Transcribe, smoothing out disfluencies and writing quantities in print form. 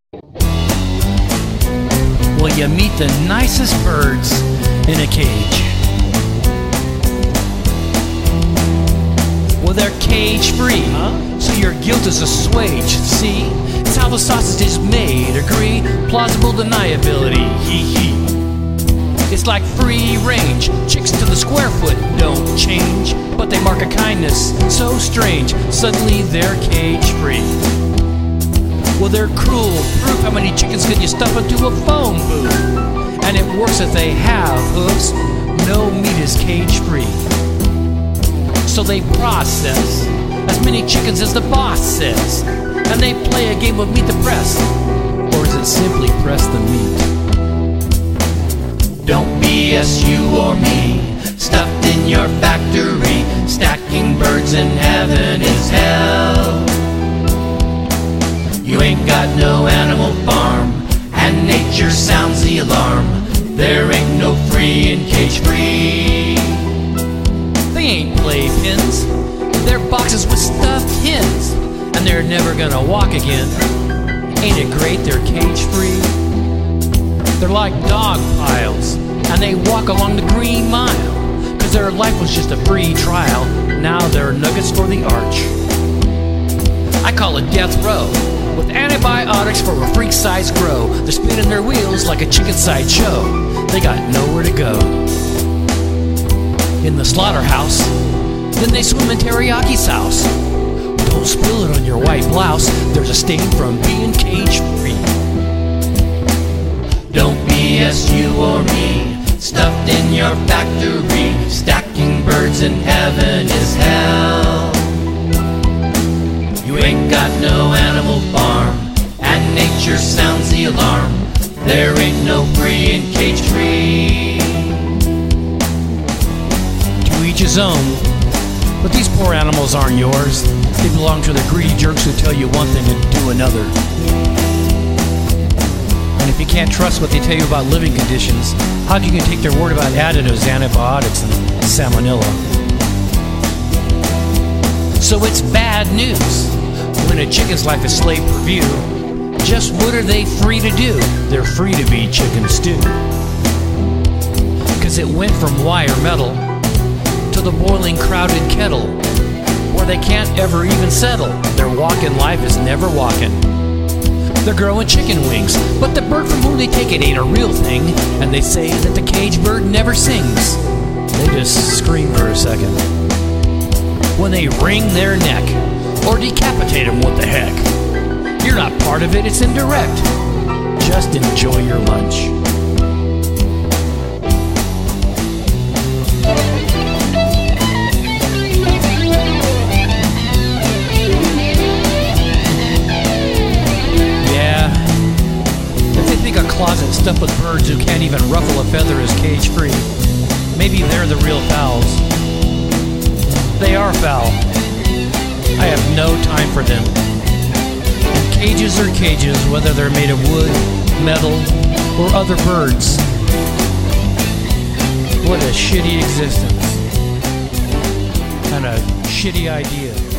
Well, you meet the nicest birds in a cage. Well, they're cage-free, so your guilt is assuaged. See, it's how the sausage is made. Agree? Plausible deniability. Hee-hee. It's like free range. Chicks to the square foot don't change, but they mark a kindness so strange. Suddenly they're cage-free. Well, they're cruel. Proof how many chickens can you stuff into a phone booth? And it works if they have hooves. No meat is cage-free. So they process as many chickens as the boss says, and they play a game of meet the press. Or is it simply press the meat? Don't BS you or me, stuffed in your factory. Stacking birds in heaven is hell. You ain't got no animal farm, and nature sounds the alarm. There ain't no free and cage-free. They ain't playpens, they're boxes with stuffed hens, and they're never gonna walk again. Ain't it great they're cage-free? They're like dog piles, and they walk along the green mile, 'cause their life was just a free trial. Now they're nuggets for the arch. I call it death row, with antibiotics for a freak-sized grow. They're spinning their wheels like a chicken-side show. They got nowhere to go. In the slaughterhouse, then they swim in teriyaki sauce. Don't spill it on your white blouse, there's a stain from being cage-free. Don't BS you or me, stuffed in your factory. Stacking birds in heaven is hell. You ain't got no animal farm, and nature sounds the alarm. There ain't no free and cage-free. To each his own, but these poor animals aren't yours. They belong to the greedy jerks who tell you one thing and do another. And if you can't trust what they tell you about living conditions, how can you take their word about additives, antibiotics, and salmonella? So it's bad news when a chicken's life is slave per view. Just what are they free to do? They're free to be chicken stew. 'Cause it went from wire metal to the boiling crowded kettle, where they can't ever even settle. Their walk in life is never walking. They're growing chicken wings, but the bird from whom they take it ain't a real thing. And they say that the cage bird never sings. They just scream for a second when they wring their neck or decapitate them. What the heck? You're not part of it, it's indirect. Just enjoy your lunch. Yeah, if they think a closet stuffed with birds who can't even ruffle a feather is cage-free, maybe they're the real fowls. They are foul. I have no time for them. Cages are cages, whether they're made of wood, metal, or other birds. What a shitty existence. And a shitty idea.